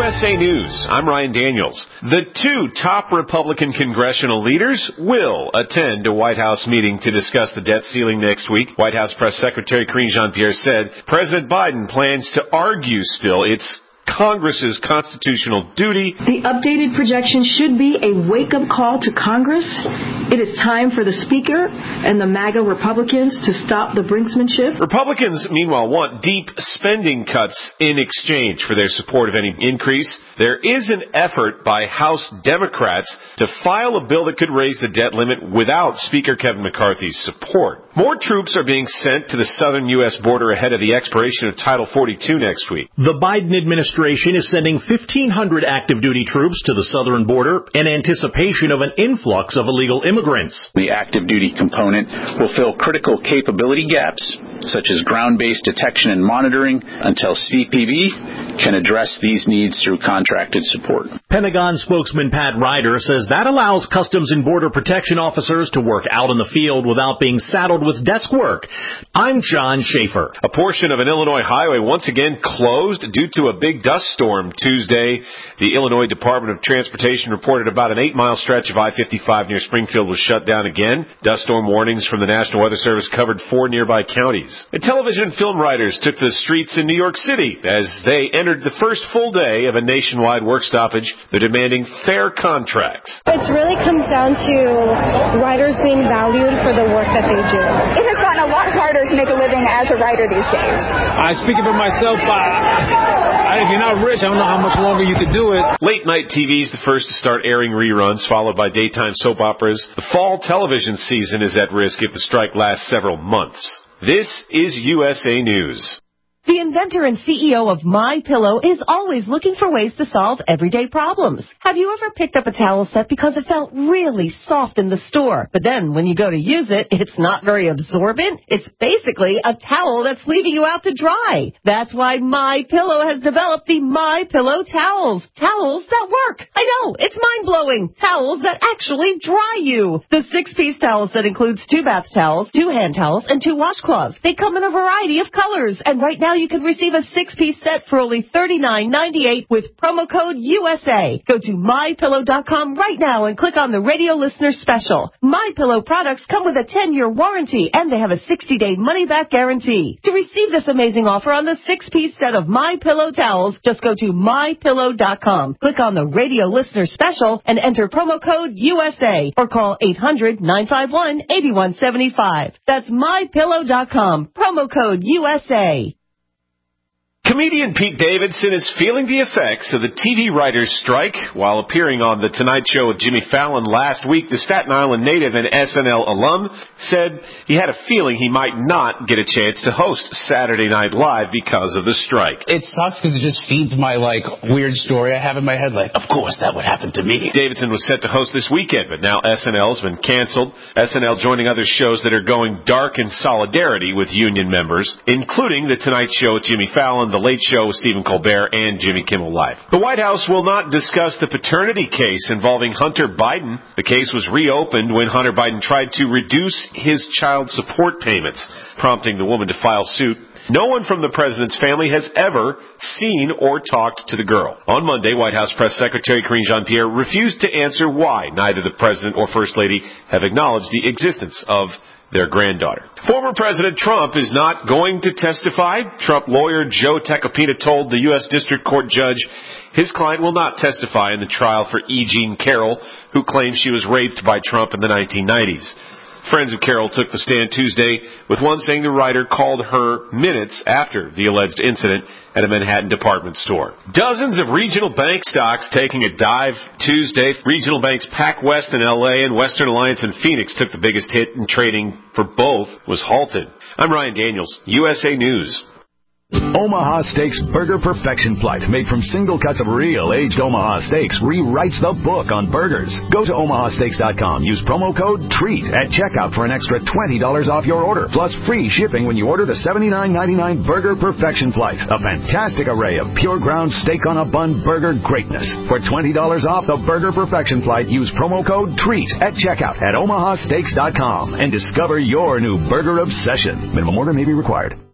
USA News, I'm Ryan Daniels. The two top Republican congressional leaders will attend a White House meeting to discuss the debt ceiling next week. White House Press Secretary Karine Jean-Pierre said President Biden plans to argue still it's Congress's constitutional duty. The updated projection should be a wake-up call to Congress. It is time for the Speaker and the MAGA Republicans to stop the brinksmanship. Republicans, meanwhile, want deep spending cuts in exchange for their support of any increase. There is an effort by House Democrats to file a bill that could raise the debt limit without Speaker Kevin McCarthy's support. More troops are being sent to the southern U.S. border ahead of the expiration of Title 42 next week. The Biden administration is sending 1,500 active duty troops to the southern border in anticipation of an influx of illegal immigrants. The active duty component will fill critical capability gaps, such as ground-based detection and monitoring, until CPB can address these needs through contracted support. Pentagon spokesman Pat Ryder says that allows Customs and Border Protection officers to work out in the field without being saddled with desk work. I'm John Schaefer. A portion of an Illinois highway once again closed due to a big dust storm Tuesday. The Illinois Department of Transportation reported about an 8-mile stretch of I-55 near Springfield was shut down again. Dust storm warnings from the National Weather Service covered 4 nearby counties. And television and film writers took to the streets in New York City as they entered the first full day of a nationwide work stoppage. They're demanding fair contracts. It really comes down to writers being valued for the work that they do. It has gotten a lot harder to make a living as a writer these days. I speak for myself. If you're not rich, I don't know how much longer you could do it. Late night TV is the first to start airing reruns, followed by daytime soap operas. The fall television season is at risk if the strike lasts several months. This is USA News. The inventor and CEO of MyPillow is always looking for ways to solve everyday problems. Have you ever picked up a towel set because it felt really soft in the store, but then when you go to use it, it's not very absorbent? It's basically a towel that's leaving you out to dry. That's why MyPillow has developed the MyPillow towels. Towels that work. I know, it's mind-blowing. Towels that actually dry you. The 6-piece towel set includes 2 bath towels, 2 hand towels, and 2 washcloths. They come in a variety of colors, and right now you can receive a 6-piece set for only $39.98 with promo code USA. Go to MyPillow.com right now and click on the radio listener special. MyPillow products come with a 10-year warranty, and they have a 60-day money-back guarantee. To receive this amazing offer on the 6-piece set of MyPillow towels, just go to MyPillow.com. Click on the radio listener special and enter promo code USA or call 800-951-8175. That's MyPillow.com. Promo code USA. Comedian Pete Davidson is feeling the effects of the TV writers' strike. While appearing on The Tonight Show with Jimmy Fallon last week, the Staten Island native and SNL alum said he had a feeling he might not get a chance to host Saturday Night Live because of the strike. It sucks because it just feeds my, weird story I have in my head. Of course that would happen to me. Davidson was set to host this weekend, but now SNL's been canceled. SNL joining other shows that are going dark in solidarity with union members, including The Tonight Show with Jimmy Fallon, The Late Show with Stephen Colbert, and Jimmy Kimmel Live. The White House will not discuss the paternity case involving Hunter Biden. The case was reopened when Hunter Biden tried to reduce his child support payments, prompting the woman to file suit. No one from the president's family has ever seen or talked to the girl. On Monday, White House Press Secretary Karine Jean-Pierre refused to answer why neither the president or First Lady have acknowledged the existence of their granddaughter. Former President Trump is not going to testify. Trump lawyer Joe Tacopina told the U.S. District Court judge his client will not testify in the trial for E. Jean Carroll, who claims she was raped by Trump in the 1990s. Friends of Carroll took the stand Tuesday, with one saying the writer called her minutes after the alleged incident at a Manhattan department store. Dozens of regional bank stocks taking a dive Tuesday. Regional banks PacWest in L.A. and Western Alliance in Phoenix took the biggest hit, and trading for both was halted. I'm Ryan Daniels, USA News. Omaha Steaks Burger Perfection Flight, made from single cuts of real aged Omaha steaks, rewrites the book on burgers. Go to omahasteaks.com. Use promo code TREAT at checkout for an extra $20 off your order, plus free shipping when you order the $79.99 Burger Perfection Flight. A fantastic array of pure ground steak on a bun burger greatness. For $20 off the Burger Perfection Flight, use promo code TREAT at checkout at omahasteaks.com and discover your new burger obsession. Minimum order may be required.